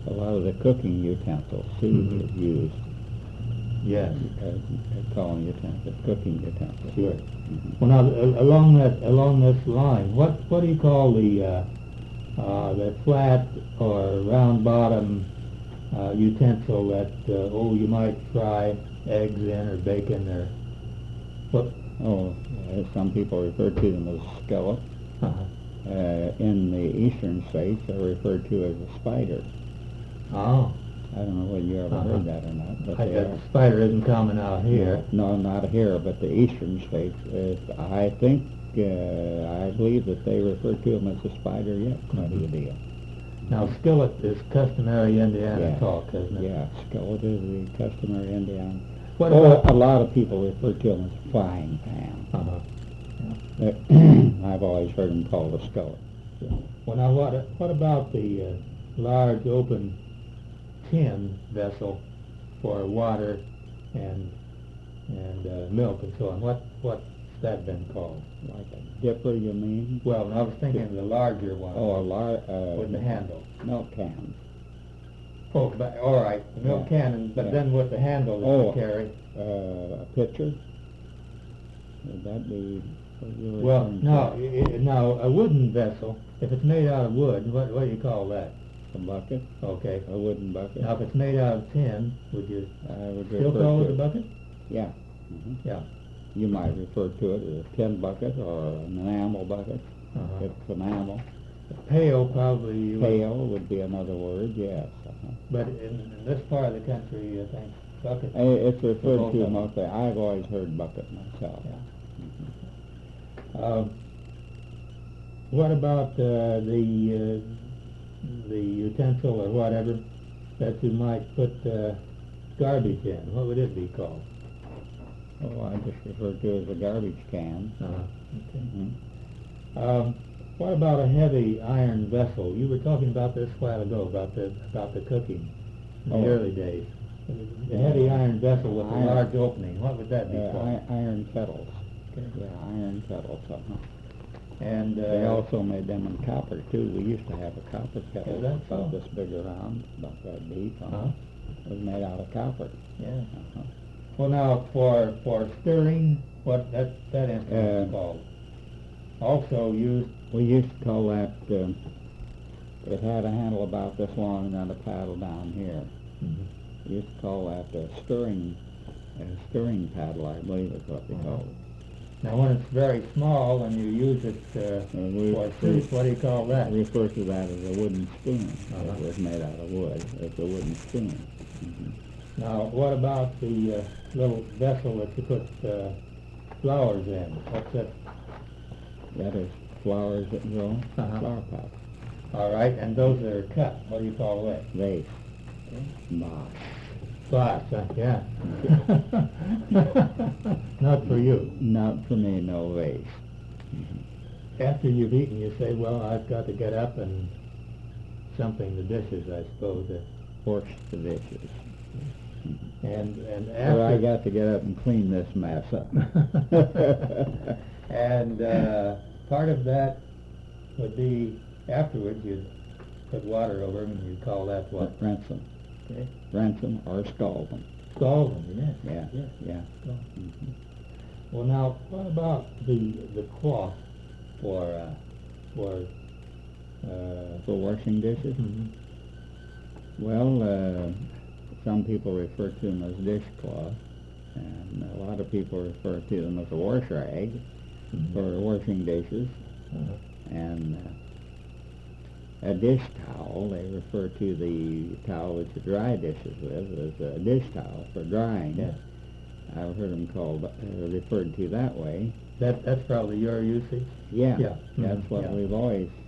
A lot of the cooking utensils, too, is used. Yes. Calling utensils, cooking utensils. Sure. Well, now along this line, what do you call the flat or round bottom utensil that you might fry eggs in or bacon or what? Oh, some people refer to them as skillet. Uh-huh. In the eastern states, they're referred to as a spider. Oh. I don't know whether you ever heard that or not. But The spider isn't common out here. No, not here, but the eastern states. I think, I believe that they refer to them as a spider yet, quite a deal. Now, skillet is customary Indiana talk, isn't it? Yeah, skillet is the customary Indiana. What about a lot of people refer to them as frying pan. Uh-huh. I've always heard them called a skillet. Well, now, what about the large open tin vessel for water and milk and so on? What's that been called? Like a dipper, you mean? Well, I was thinking of the larger one. Oh, with the handle. Milk cans. Oh, but, all right, the milk can, but then with the handle that you carry. A pitcher? Would that be what you were Well, referring to? now, a wooden vessel, if it's made out of wood, what do you call that? A bucket? Okay. A wooden bucket? Now, if it's made out of tin, would you I would still refer call to it a bucket? Yeah. Mm-hmm. Yeah. You might refer to it as a tin bucket or an enamel bucket. Uh-huh. If it's enamel. A pail probably. Pail would be another word, yes. But in this part of the country, I think bucket. It's referred to mostly. I've always heard bucket myself. Yeah. What about the utensil or whatever that you might put garbage in? What would it be called? Oh, I just refer to it as a garbage can. Okay. Mm-hmm. What about a heavy iron vessel? You were talking about this a while ago about the cooking in the early days. A heavy iron vessel with a large opening. What would that be called? Iron kettles. Okay. Yeah, iron kettles. And they also made them in copper too. We used to have a copper kettle about this big around, about that deep. It was made out of copper. Yeah. Well, now for stirring, what that instrument is called? Also used. We used to call that. It had a handle about this long and then a paddle down here. Mm-hmm. We used to call that a stirring paddle, I believe is what they call it. Now, when it's very small and you use it for soup, what do you call that? We refer to that as a wooden spoon. It was made out of wood. It's a wooden spoon. Mm-hmm. Now, what about the little vessel that you put flowers in? What's that? That is flowers that grow. Flower pots. All right, and those that are cut, what do you call that? Vase. Vase. Glass, yeah. Not for you. Not for me, no vase. After you've eaten, you say, well, I've got to get up and something the dishes, I suppose. Wash the dishes. And after... Well, I got to get up and clean this mess up. And part of that would be afterwards you'd put water over them and you'd call that what? Rinse them. Okay. Rinse them or scald them. Scald them, yes. Yeah. Mm-hmm. Well, now, what about the cloth for washing dishes? Mm-hmm. Well, some people refer to them as dishcloth, and a lot of people refer to them as a wash rag for washing dishes, and a dish towel. They refer to the towel that you dry dishes with as a dish towel for drying. Yeah. I've heard them referred to that way. That's probably your usage? Yeah. Yeah. That's what we've always